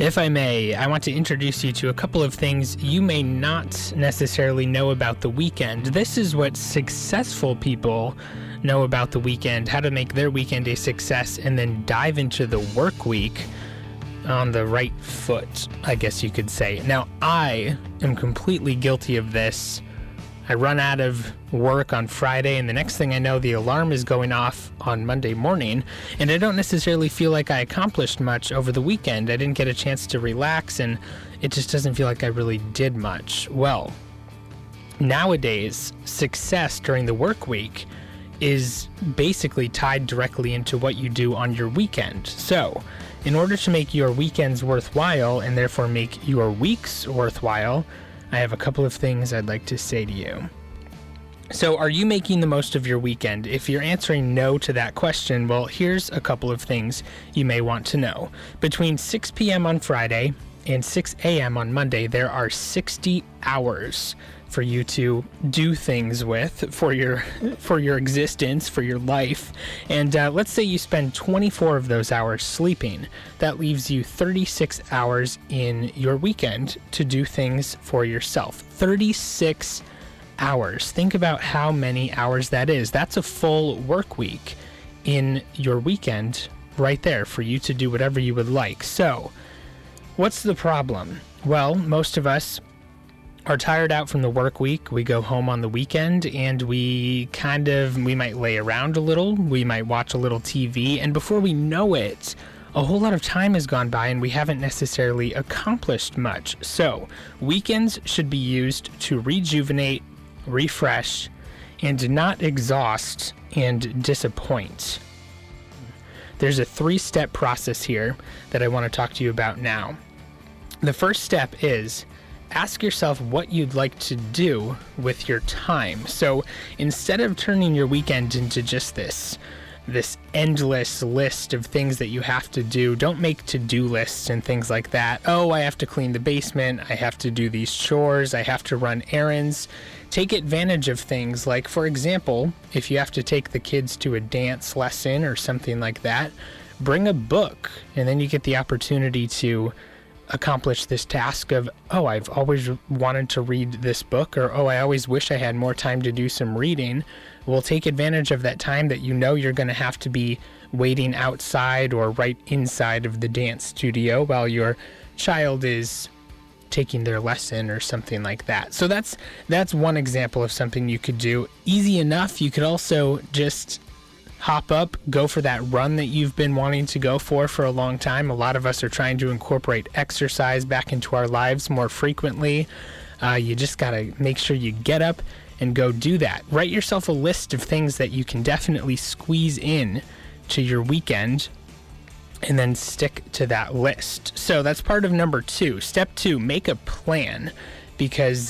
If I may, I want to introduce you to a couple of things you may not necessarily know about the weekend. This is what successful people know about the weekend, how to make their weekend a success, and then dive into the work week on the right foot, I guess you could say. Now, I am completely guilty of this. I run out of work on Friday, and the next thing I know, the alarm is going off on Monday morning, and I don't necessarily feel like I accomplished much over the weekend. I didn't get a chance to relax, and it just doesn't feel like I really did much. Well, nowadays, success during the work week is basically tied directly into what you do on your weekend. So, in order to make your weekends worthwhile, and therefore make your weeks worthwhile, I have a couple of things I'd like to say to you. So, are you making the most of your weekend? If you're answering no to that question, well, here's a couple of things you may want to know. Between 6 p.m. on Friday and 6 a.m. on Monday, there are 60 hours for you to do things with for your existence, for your life. And let's say you spend 24 of those hours sleeping. That leaves you 36 hours in your weekend to do things for yourself. 36 hours. Think about how many hours that is. That's a full work week in your weekend right there for you to do whatever you would like. So, what's the problem? Well, most of us are tired out from the work week. We go home on the weekend and we might lay around a little, we might watch a little TV, and before we know it, a whole lot of time has gone by and we haven't necessarily accomplished much. So, weekends should be used to rejuvenate, refresh, and not exhaust and disappoint. There's a 3-step process here that I want to talk to you about now. The first step is ask yourself what you'd like to do with your time. So instead of turning your weekend into just this endless list of things that you have to do, don't make to-do lists and things like that. Oh, I have to clean the basement, I have to do these chores, I have to run errands. Take advantage of things like, for example, if you have to take the kids to a dance lesson or something like that, bring a book, and then you get the opportunity to accomplish this task of, oh, I've always wanted to read this book, or, oh, I always wish I had more time to do some reading. Well, take advantage of that time that you know you're going to have to be waiting outside or right inside of the dance studio while your child is taking their lesson or something like that. So that's one example of something you could do. Easy enough. You could also just hop up, go for that run that you've been wanting to go for a long time. A lot of us are trying to incorporate exercise back into our lives more frequently. You just got to make sure you get up and go do that. Write yourself a list of things that you can definitely squeeze in to your weekend and then stick to that list. So that's part of number 2. Step 2, make a plan, because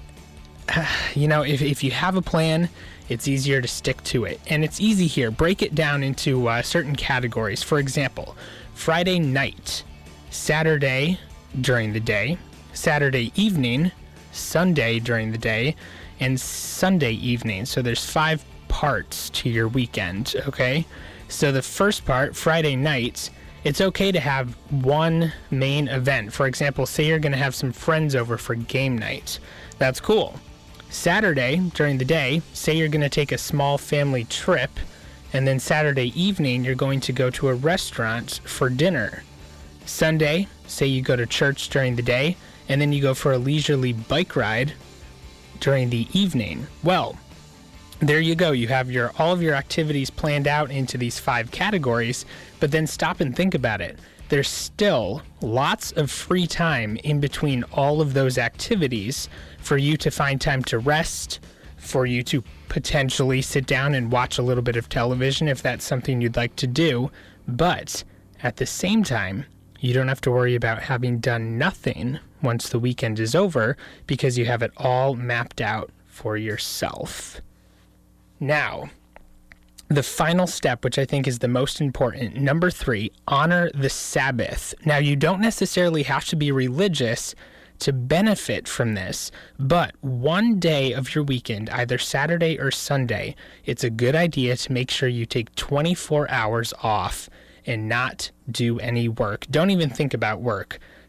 if you have a plan, it's easier to stick to it. And it's easy here. Break it down into certain categories. For example, Friday night, Saturday during the day, Saturday evening, Sunday during the day, and Sunday evening. So there's 5 parts to your weekend, okay? So the first part, Friday night, it's okay to have one main event. For example, say you're going to have some friends over for game night. That's cool. Saturday, during the day, say you're going to take a small family trip, and then Saturday evening, you're going to go to a restaurant for dinner. Sunday, say you go to church during the day, and then you go for a leisurely bike ride during the evening. Well, there you go. You have all of your activities planned out into these 5 categories, but then stop and think about it. There's still lots of free time in between all of those activities for you to find time to rest, for you to potentially sit down and watch a little bit of television if that's something you'd like to do. But at the same time, you don't have to worry about having done nothing once the weekend is over, because you have it all mapped out for yourself. Now, the final step, which I think is the most important, number 3, honor the Sabbath. Now, you don't necessarily have to be religious to benefit from this, but one day of your weekend, either Saturday or Sunday, it's a good idea to make sure you take 24 hours off and not do any work. Don't even think about work.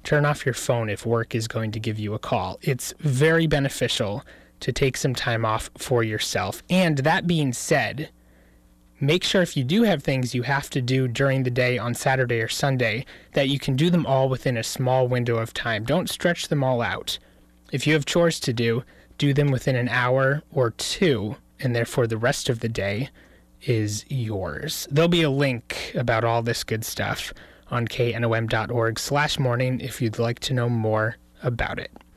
turn off your phone if work is going to give you a call. It's very beneficial to take some time off for yourself. And that being said, make sure if you do have things you have to do during the day on Saturday or Sunday, that you can do them all within a small window of time. Don't stretch them all out. If you have chores to do them within an hour or two, and therefore the rest of the day is yours. There'll be a link about all this good stuff on knom.org/morning if you'd like to know more about it.